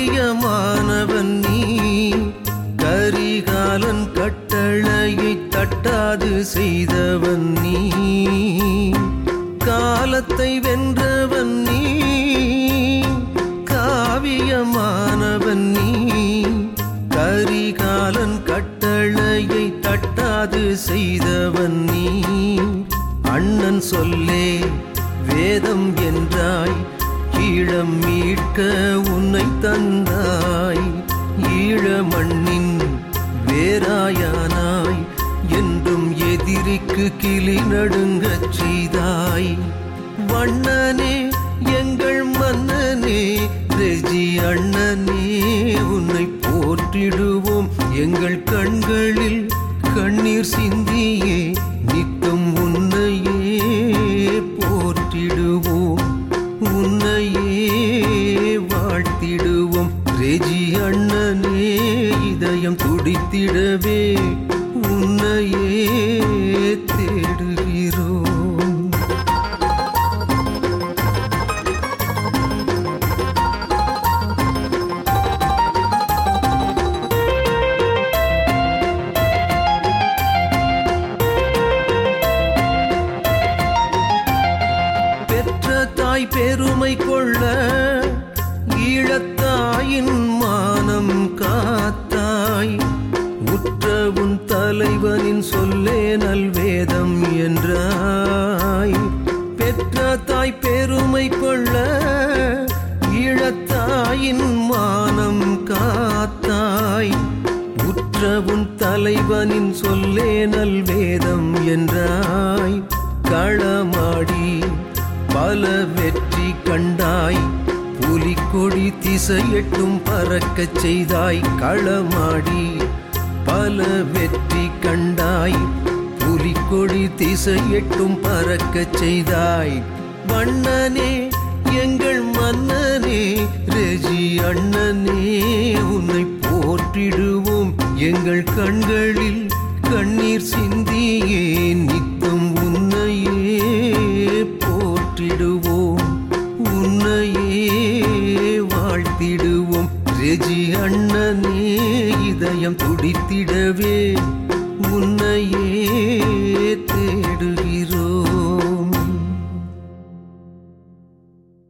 காவியமானவன் நீ, கரிகாலன் கட்டளையை தட்டாது செய்தவன் நீ, காலத்தை வென்றவன் நீ, காவியமானவன் நீ, கரிகாலன் கட்டளையை தட்டாது செய்தவன் நீ. அண்ணன் சொல்லே வேதம் என்றாய், ஈழம் மீட்க உன்னை தந்தாய், ஈழ மண்ணின் வேராயானாய், என்றும் எதிரிக்கு கிளி நடுங்கச் செய்தாய். வண்ணனே எங்கள் மன்னனே, ரெஜி அண்ணனே உன்னை போற்றிடுவோம், எங்கள் கண்களில் கண்ணீர் சிந்தியே நித்தம் உன்னையே போற்றிடுவோம், உன்னையே வாழ்த்திடுவோம். ரெஜி அண்ணனே இதயம் துடித்திடவே உன்னையே தேடுகிறோம். பெருமை கொள்ள ஈழத்தாயின் மானம் காத்தாய், உற்ற உன் தலைவனின் சொல்லே நல்வேதம் என்றாய். பெற்ற தாய் பெருமை கொள்ள ஈழத்தாயின் மானம் காத்தாய், உற்ற உன் தலைவனின் சொல்லே நல்வேதம் என்றாய். களமாடி பல வெற்றி கண்டாய், புலிக்கொடி திசையெட்டும் பறக்கச் செய்தாய். களமாடி பல வெற்றி கண்டாய், புலிக்கொடி திசையெட்டும் பறக்கச் செய்தாய். வண்ணனே எங்கள் மன்னனே, ரெஜி அண்ணனே உன்னை போற்றிடுவோம், எங்கள் கண்களில் கண்ணீர் சிந்தியே நித்தம் உன்னையே போற்றிடுவோம், உன்னையே வாழ்த்திடுவோம். ரெஜி அண்ணனே இதயம் துடித்திடவே